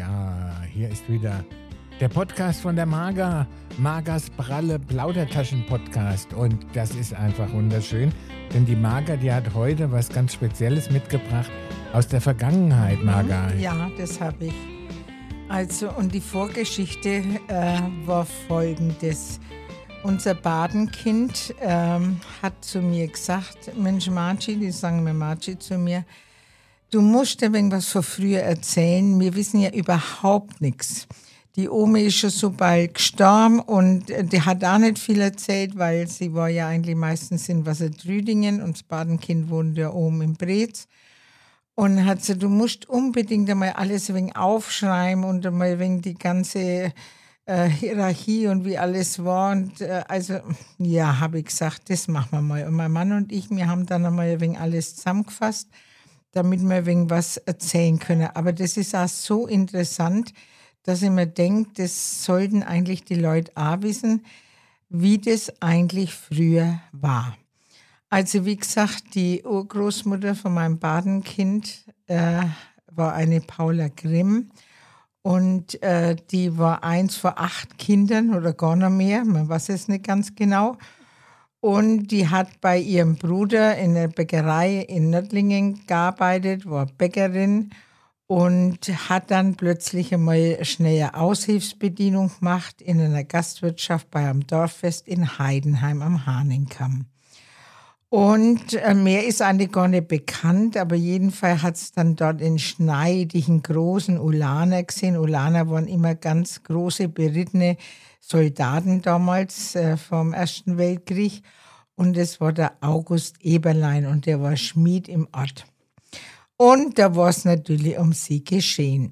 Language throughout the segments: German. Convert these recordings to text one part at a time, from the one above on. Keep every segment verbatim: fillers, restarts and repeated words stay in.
Ja, hier ist wieder der Podcast von der Marga, Margas Pralle Plaudertaschen-Podcast. Und das ist einfach wunderschön, denn die Marga, die hat heute was ganz Spezielles mitgebracht aus der Vergangenheit, Marga. Ja, das habe ich. Also, und die Vorgeschichte äh, war folgendes. Unser Patenkind ähm, hat zu mir gesagt, Mensch Marci, die sagen mir Marci zu mir, du musst dir irgendwas von früher erzählen, wir wissen ja überhaupt nichts. Die Omi ist schon so bald gestorben und die hat auch nicht viel erzählt, weil sie war ja eigentlich meistens in Wassertrüdingen und das Patenkind wohnt ja oben in Breetz. Und hat gesagt, du musst unbedingt einmal alles ein wenig aufschreiben und einmal ein wenig die ganze äh, Hierarchie und wie alles war. Und äh, also, ja, habe ich gesagt, das machen wir mal. Und mein Mann und ich, wir haben dann einmal ein wenig alles zusammengefasst, damit wir ein wenig was erzählen können. Aber das ist auch so interessant, dass ich mir denke, das sollten eigentlich die Leute auch wissen, wie das eigentlich früher war. Also wie gesagt, die Urgroßmutter von meinem Patenkind äh, war eine Paula Grimm und äh, die war eins von acht Kindern oder gar noch mehr, man weiß es nicht ganz genau. Und die hat bei ihrem Bruder in der Bäckerei in Nördlingen gearbeitet, war Bäckerin und hat dann plötzlich einmal schnell eine Aushilfsbedienung gemacht in einer Gastwirtschaft bei einem Dorffest in Heidenheim am Hahnenkamm. Und äh, mehr ist eigentlich gar nicht bekannt, aber jedenfalls hat es dann dort in Schneid einen großen Ulaner gesehen. Ulaner waren immer ganz große, berittene Soldaten damals äh, vom Ersten Weltkrieg. Und es war der August Eberlein und der war Schmied im Ort. Und da war es natürlich um sie geschehen.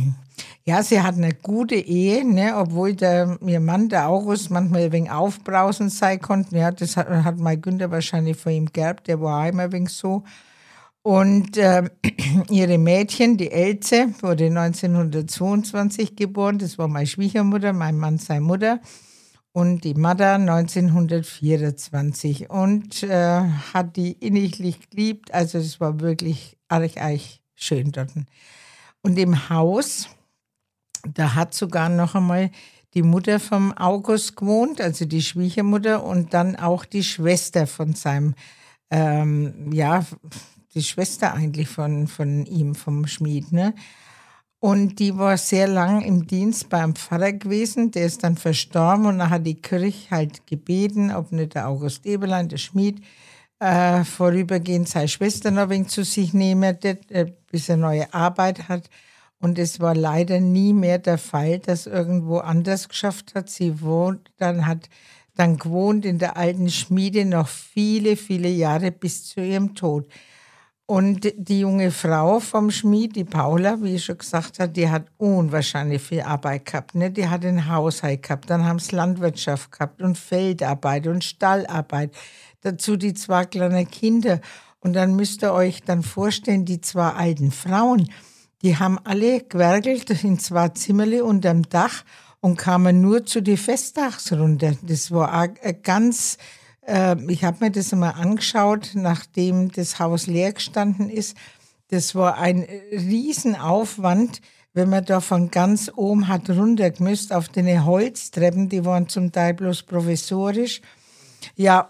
Ja, sie hatten eine gute Ehe, ne, obwohl der, ihr Mann, der August, manchmal ein wenig aufbrausend sein konnte. Ja, das hat, hat mein Günther wahrscheinlich von ihm geerbt, der war auch immer ein wenig so. Und äh, ihre Mädchen, die Elze, wurde neunzehnhundertzweiundzwanzig geboren, das war meine Schwiegermutter, mein Mann seine Mutter. Und die Mutter neunzehnhundertvierundzwanzig und äh, hat die inniglich geliebt, also das war wirklich arg, arg schön dort. Und im Haus, da hat sogar noch einmal die Mutter vom August gewohnt, also die Schwiegermutter und dann auch die Schwester von seinem, ähm, ja, die Schwester eigentlich von, von ihm, vom Schmied, ne? Und die war sehr lang im Dienst beim Pfarrer gewesen, der ist dann verstorben und dann hat die Kirche halt gebeten, ob nicht der August Eberlein, der Schmied, äh, vorübergehend seine Schwester noch ein wenig zu sich nehmen, äh, bis er neue Arbeit hat. Und es war leider nie mehr der Fall, dass irgendwo anders geschafft hat. Sie wohnt, dann hat dann gewohnt in der alten Schmiede noch viele, viele Jahre bis zu ihrem Tod. Und die junge Frau vom Schmied, die Paula, wie ich schon gesagt habe, die hat unwahrscheinlich viel Arbeit gehabt. Ne? Die hat den Haushalt gehabt, dann haben sie Landwirtschaft gehabt und Feldarbeit und Stallarbeit. Dazu die zwei kleinen Kinder. Und dann müsst ihr euch dann vorstellen, die zwei alten Frauen, die haben alle gewerkelt in zwei Zimmerle unterm Dach und kamen nur zu den Festtags runter. Das war ein ganz... Ich habe mir das einmal angeschaut, nachdem das Haus leer gestanden ist. Das war ein Riesenaufwand, wenn man da von ganz oben hat runtergemüsst auf den Holztreppen, die waren zum Teil bloß provisorisch. Ja,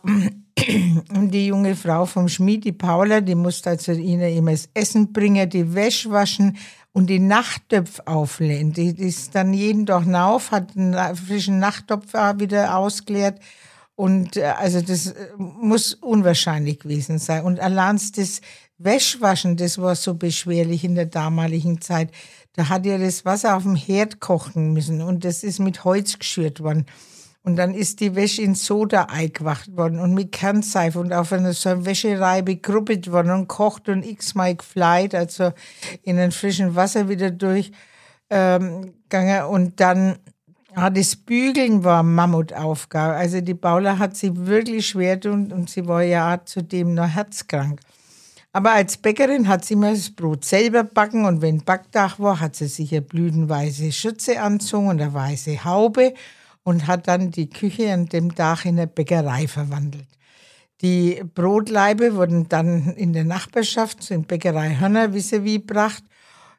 und die junge Frau vom Schmied, die Paula, die musste also ihnen immer das Essen bringen, die Wäsche waschen und die Nachttöpfe auflehnen. Die, die ist dann jeden Tag rauf, hat einen frischen Nachttopf auch wieder ausgeleert. Und also das muss unwahrscheinlich gewesen sein. Und allein das Wäschwaschen, das war so beschwerlich in der damaligen Zeit. Da hat ja das Wasser auf dem Herd kochen müssen und das ist mit Holz geschürt worden. Und dann ist die Wäsche in Soda eingewacht worden und mit Kernseife und auf einer so einer Wäscherei gegruppelt worden und kocht und x-mal gefleit, also in ein frischen Wasser wieder durchgegangen. Ähm, und dann... Ah, das Bügeln war eine Mammutaufgabe. Also die Paula hat sie wirklich schwer tun und sie war ja auch zudem noch herzkrank. Aber als Bäckerin hat sie immer das Brot selber backen und wenn Backtag war, hat sie sich eine blütenweiße Schürze angezogen und eine weiße Haube und hat dann die Küche an dem Tag in eine Bäckerei verwandelt. Die Brotlaibe wurden dann in der Nachbarschaft, so in Bäckerei Hörner, wie sie wie gebracht.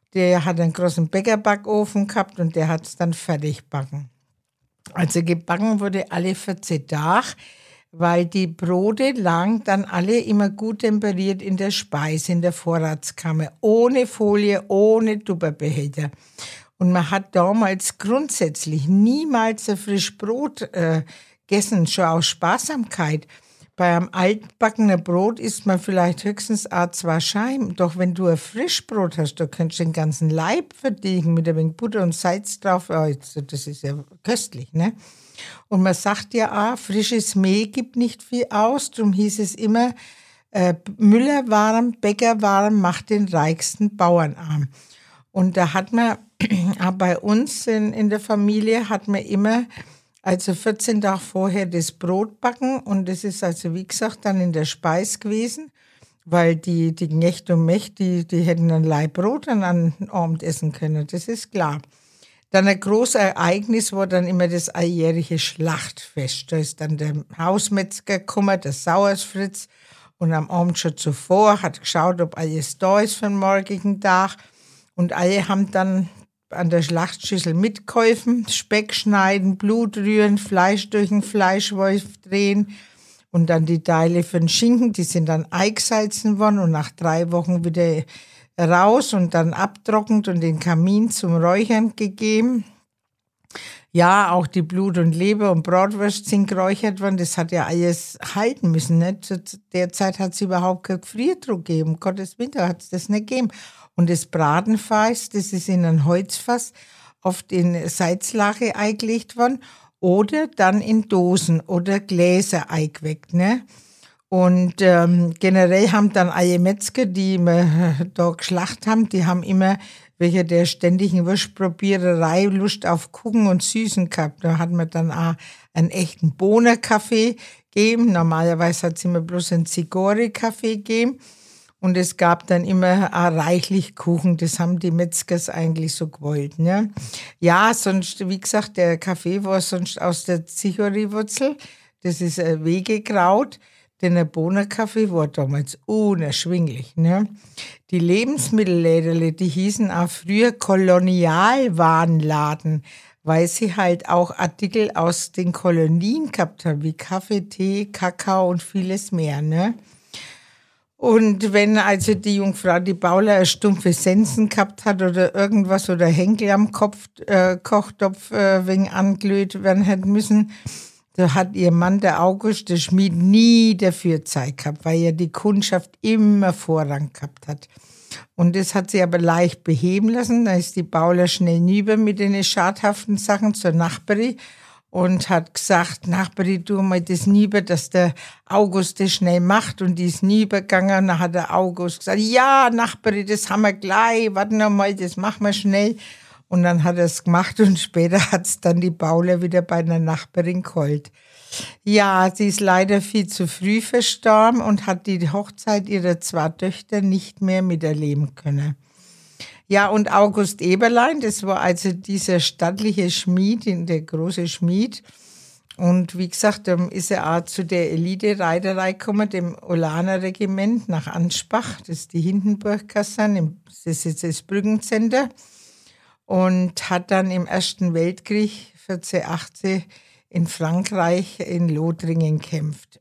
der hat einen großen Bäckerbackofen gehabt und der hat es dann fertig gebacken. Also gebacken wurde alle vierzehn Tage, weil die Brote lagen dann alle immer gut temperiert in der Speise, in der Vorratskammer, ohne Folie, ohne Tupperbehälter. Und man hat damals grundsätzlich niemals ein frisches Brot äh, gegessen, schon aus Sparsamkeit. Bei einem altbackenen Brot isst man vielleicht höchstens a zwei Scheiben. Doch wenn du ein Frischbrot hast, da könntest du den ganzen Leib verdienen mit ein wenig Butter und Salz drauf. Ja, das ist ja köstlich, ne? Und man sagt ja auch, frisches Mehl gibt nicht viel aus. Darum hieß es immer, äh, Müllerwaren, Bäckerwaren macht den reichsten Bauern arm. Und da hat man, auch bei uns in, in der Familie, hat man immer, also vierzehn Tage vorher das Brot backen. Und das ist also, wie gesagt, dann in der Speise gewesen, weil die, die Knecht und Mächt, die, die hätten ein Laib Brot dann an Abend essen können, das ist klar. Dann ein großes Ereignis war dann immer das alljährliche Schlachtfest. Da ist dann der Hausmetzger gekommen, der Sauersfritz, und am Abend schon zuvor hat geschaut, ob alles da ist für den morgigen Tag. Und alle haben dann an der Schlachtschüssel mitgeholfen, Speck schneiden, Blut rühren, Fleisch durch den Fleischwolf drehen und dann die Teile für den Schinken, die sind dann eingesalzen worden und nach drei Wochen wieder raus und dann abtrocknet und den Kamin zum Räuchern gegeben. Ja, auch die Blut und Leber und Bratwurst sind geräuchert worden. Das hat ja alles halten müssen. Ne? Zu der Zeit hat es überhaupt kein Gefriertruhe gegeben. Um Gottes Willen hat es das nicht gegeben. Und das Bratenfass, das ist in ein Holzfass oft in Salzlache eingelegt worden oder dann in Dosen oder Gläser eingeweckt, ne? Und ähm, generell haben dann alle Metzger, die immer da geschlachtet haben, die haben immer welche der ständigen Wurstprobiererei Lust auf Kuchen und Süßen gehabt. Da hat man dann auch einen echten Bohnerkaffee gegeben. Normalerweise hat es immer bloß einen Zigori-Kaffee gegeben. Und es gab dann immer auch reichlich Kuchen. Das haben die Metzgers eigentlich so gewollt, ne? Ja, sonst, wie gesagt, der Kaffee war sonst aus der Zigori-Wurzel. Das ist ein Wegekraut. Denn der Bohnerkaffee war damals unerschwinglich, ne? Die Lebensmittelläderle, die hießen auch früher Kolonialwarenladen, weil sie halt auch Artikel aus den Kolonien gehabt haben, wie Kaffee, Tee, Kakao und vieles mehr, ne? Und wenn also die Jungfrau, die Paula, eine stumpfe Sensen gehabt hat oder irgendwas oder Henkel am Kopf, äh, Kochtopf äh, wegen anglüht werden hätte müssen, da hat ihr Mann, der August, der Schmied, nie dafür Zeit gehabt, weil ja die Kundschaft immer Vorrang gehabt hat. Und das hat sie aber leicht beheben lassen. Da ist die Paula schnell nüber mit den schadhaften Sachen zur Nachbarin und hat gesagt, Nachbarin, tu mal das nüber, dass der August das schnell macht. Und die ist nübergegangen. Und dann hat der August gesagt, ja, Nachbarin, das haben wir gleich, warte noch mal, das machen wir schnell. Und dann hat er es gemacht und später hat es dann die Paula wieder bei einer Nachbarin geholt. Ja, sie ist leider viel zu früh verstorben und hat die Hochzeit ihrer zwei Töchter nicht mehr miterleben können. Ja, und August Eberlein, das war also dieser stattliche Schmied, der große Schmied. Und wie gesagt, dann ist er auch zu der Elite-Reiterei gekommen, dem Ulaner-Regiment nach Ansbach. Das ist die Hindenburg-Kaserne, das ist das Brückencenter. Und hat dann im Ersten Weltkrieg vierzehn achtzehn in Frankreich in Lothringen gekämpft.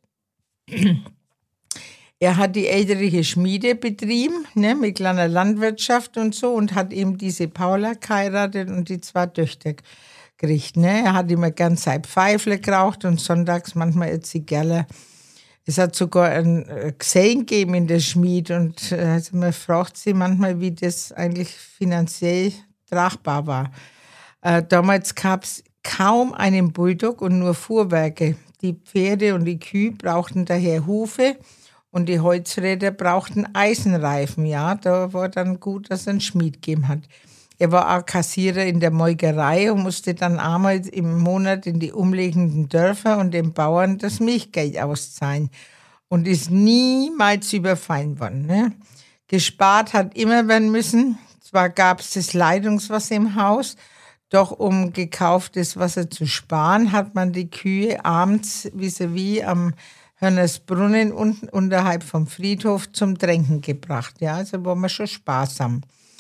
Er hat die elterliche Schmiede betrieben, ne, mit kleiner Landwirtschaft und so, und hat eben diese Paula geheiratet und die zwei Töchter gekriegt. Ne. Er hat immer gern sein Pfeifle geraucht und sonntags manchmal eine Zigarre. Es hat sogar ein Gesellen gegeben in der Schmied und also man fragt sich manchmal, wie das eigentlich finanziell tragbar war. Äh, damals gab es kaum einen Bulldog und nur Fuhrwerke. Die Pferde und die Kühe brauchten daher Hufe und die Holzräder brauchten Eisenreifen. Ja, da war dann gut, dass er einen Schmied gegeben hat. Er war auch Kassierer in der Molkerei und musste dann einmal im Monat in die umliegenden Dörfer und den Bauern das Milchgeld auszahlen und ist niemals überfallen worden. Ne? Gespart hat immer werden müssen. Zwar gab es das Leitungswasser im Haus, doch um gekauftes Wasser zu sparen, hat man die Kühe abends vis-à-vis am Hörnersbrunnen unten unterhalb vom Friedhof zum Tränken gebracht. Ja, also war man schon sparsam.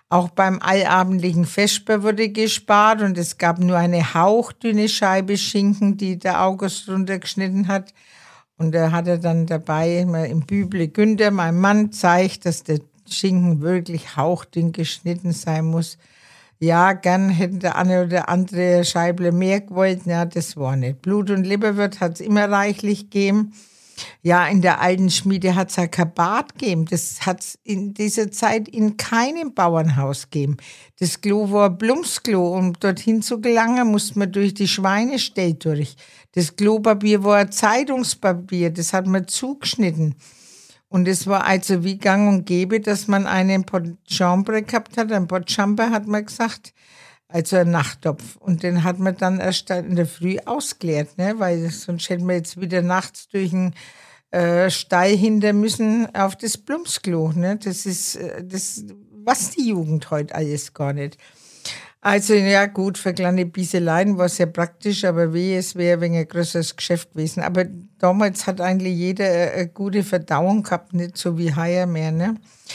Auch beim allabendlichen Vesper wurde gespart und es gab nur eine hauchdünne Scheibe Schinken, die der August runtergeschnitten hat. Und da hat er dann dabei immer im Büble Günther, mein Mann, zeigt, dass der Schinken wirklich hauchdünn geschnitten sein muss. Ja, gern hätte der eine oder andere Scheibe mehr gewollt. Ja, das war nicht. Blut- und Leberwirt hat es immer reichlich gegeben. Ja, in der alten Schmiede hat es ja kein Bad gegeben. Das hat es in dieser Zeit in keinem Bauernhaus gegeben. Das Klo war Blumsklo. Um dorthin zu gelangen, musste man durch die Schweinestall durch. Das Klopapier war Zeitungspapier. Das hat man zugeschnitten. Und es war also wie gang und gäbe, dass man einen Pot Chambre gehabt hat. Ein Pot Chambre hat man gesagt. Also ein Nachttopf. Und den hat man dann erst in der Früh ausgeleert, ne? Weil sonst hätten wir jetzt wieder nachts durch den äh, Stall hinter müssen auf das Blumsklo. Ne? Das ist äh, das, was die Jugend heute alles gar nicht. Also ja gut, für kleine Bieseleien war es ja praktisch, aber weh, es wäre ein größeres Geschäft gewesen. Aber damals hat eigentlich jeder eine gute Verdauung gehabt, nicht so wie heuer mehr, ne?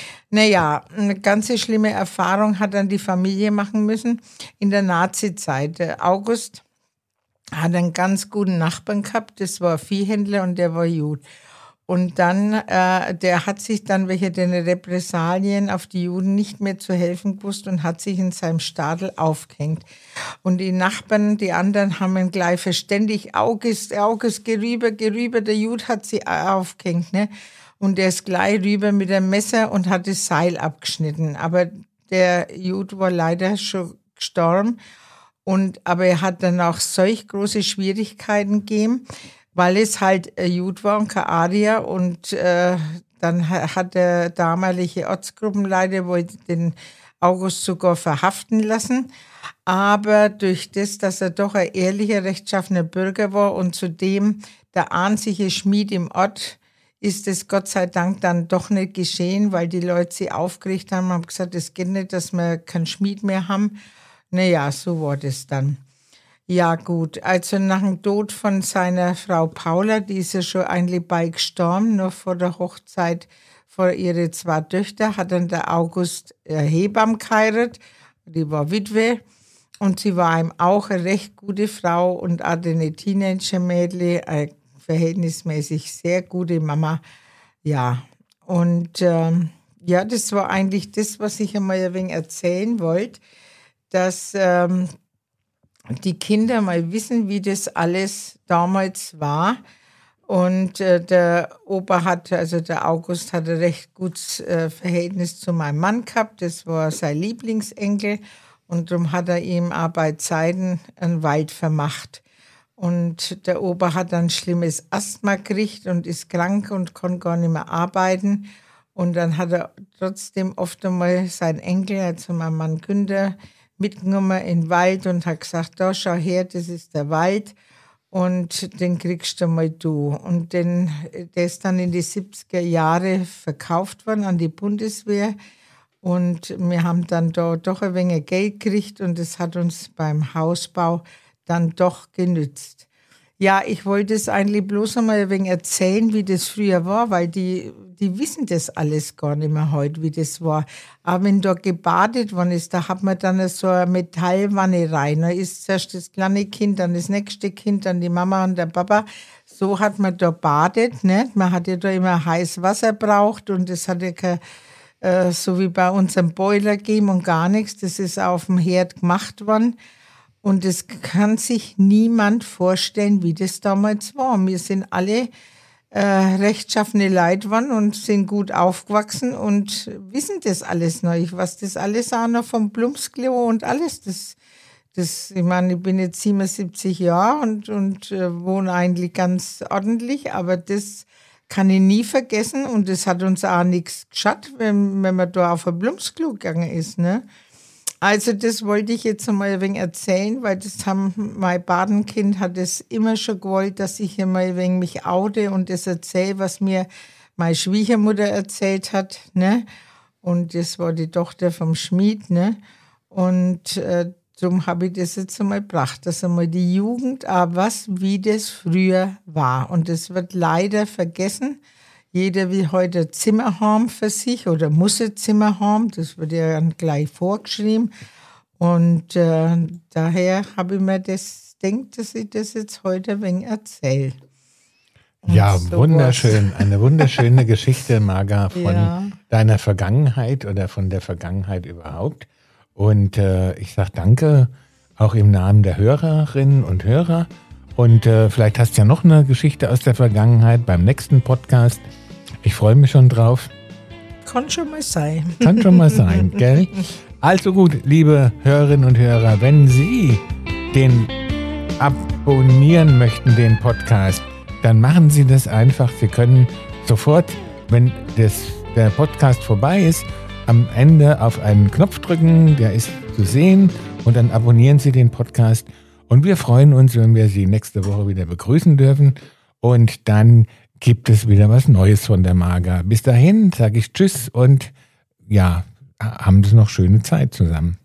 Naja, eine ganz schlimme Erfahrung hat dann die Familie machen müssen in der Nazi-Zeit. Der August hat einen ganz guten Nachbarn gehabt, das war ein Viehhändler und der war Jude. Und dann, äh, der hat sich dann wegen den Repressalien auf die Juden nicht mehr zu helfen gewusst und hat sich in seinem Stadel aufgehängt. Und die Nachbarn, die anderen, haben ihn gleich verständigt, August, August, geh rüber, geh rüber, der Jude hat sie aufgehängt, ne? Und der ist gleich rüber mit dem Messer und hat das Seil abgeschnitten. Aber der Jude war leider schon gestorben. Und, aber er hat dann auch solch große Schwierigkeiten gegeben, weil es halt ein Jude war und kein Arier. Und äh, dann hat der damalige Ortsgruppenleiter wollte den August sogar verhaften lassen. Aber durch das, dass er doch ein ehrlicher, rechtschaffener Bürger war und zudem der einzige Schmied im Ort, ist es Gott sei Dank dann doch nicht geschehen, weil die Leute sie aufgeregt haben, haben gesagt, es geht nicht, dass wir keinen Schmied mehr haben. Naja, so war das dann. Ja gut, also nach dem Tod von seiner Frau Paula, die ist ja schon eigentlich bald gestorben, noch vor der Hochzeit vor ihre zwei Töchter, hat dann der August eine Hebamme geheiratet, die war Witwe und sie war ihm auch eine recht gute Frau und hatte eine Teenager-Mädel, eine verhältnismäßig sehr gute Mama. Ja, und ähm, ja, das war eigentlich das, was ich einmal ein wenig erzählen wollte, dass ähm, die Kinder mal wissen, wie das alles damals war. Und äh, der Opa hat, also der August hat ein recht gutes äh, Verhältnis zu meinem Mann gehabt. Das war sein Lieblingsenkel. Und darum hat er ihm auch bei Zeiten einen Wald vermacht. Und der Opa hat dann schlimmes Asthma gekriegt und ist krank und konnte gar nicht mehr arbeiten. Und dann hat er trotzdem oft einmal seinen Enkel, also mein Mann Günther, mitgenommen in den Wald und hat gesagt, da schau her, das ist der Wald und den kriegst du mal du. Und den, der ist dann in die siebziger Jahre verkauft worden an die Bundeswehr. Und wir haben dann da doch ein wenig Geld gekriegt und das hat uns beim Hausbau dann doch genützt. Ja, ich wollte es eigentlich bloß einmal ein wenig erzählen, wie das früher war, weil die, die wissen das alles gar nicht mehr heute, wie das war. Aber wenn da gebadet worden ist, da hat man dann so eine Metallwanne rein. Da ist zuerst das kleine Kind, dann das nächste Kind, dann die Mama und der Papa. So hat man da badet, ne? Man hat ja da immer heiß Wasser braucht und das hat ja kein, äh, so wie bei unserem Boiler gegeben und gar nichts. Das ist auf dem Herd gemacht worden. Und es kann sich niemand vorstellen, wie das damals war. Wir sind alle äh, rechtschaffene Leute geworden und sind gut aufgewachsen und wissen das alles noch. Ich weiß das alles auch noch vom Blumsklo und alles. Das, das, ich meine, ich bin jetzt siebenundsiebzig Jahre und, und äh, wohne eigentlich ganz ordentlich, aber das kann ich nie vergessen und das hat uns auch nichts geschadet, wenn, wenn man da auf ein Blumsklo gegangen ist, ne? Also das wollte ich jetzt noch mal ein wenig erzählen, weil das haben, mein Patenkind hat es immer schon gewollt, dass ich hier mal ein wenig mich oute und das erzähle, was mir meine Schwiegermutter erzählt hat, ne? Und das war die Tochter vom Schmied, ne? Und äh, darum habe ich das jetzt einmal gebracht, dass einmal die Jugend auch was, wie das früher war. Und das wird leider vergessen. jeder will heute ein Zimmer haben für sich oder muss ein Zimmer haben. Das wird ja dann gleich vorgeschrieben. Und äh, daher habe ich mir das gedacht, dass ich das jetzt heute ein wenig erzähle. Ja, so wunderschön. Was. Eine wunderschöne Geschichte, Marga, von ja. deiner Vergangenheit oder von der Vergangenheit überhaupt. Und äh, ich sage danke auch im Namen der Hörerinnen und Hörer. Und äh, vielleicht hast du ja noch eine Geschichte aus der Vergangenheit beim nächsten Podcast. Ich freue mich schon drauf. Kann schon mal sein. Kann schon mal sein, gell? Also gut, liebe Hörerinnen und Hörer, wenn Sie den abonnieren möchten, den Podcast, dann machen Sie das einfach. Sie können sofort, wenn das, der Podcast vorbei ist, am Ende auf einen Knopf drücken, der ist zu sehen, und dann abonnieren Sie den Podcast. Und wir freuen uns, wenn wir Sie nächste Woche wieder begrüßen dürfen. Und dann gibt es wieder was Neues von der Marga. Bis dahin sage ich Tschüss und ja, haben Sie noch schöne Zeit zusammen.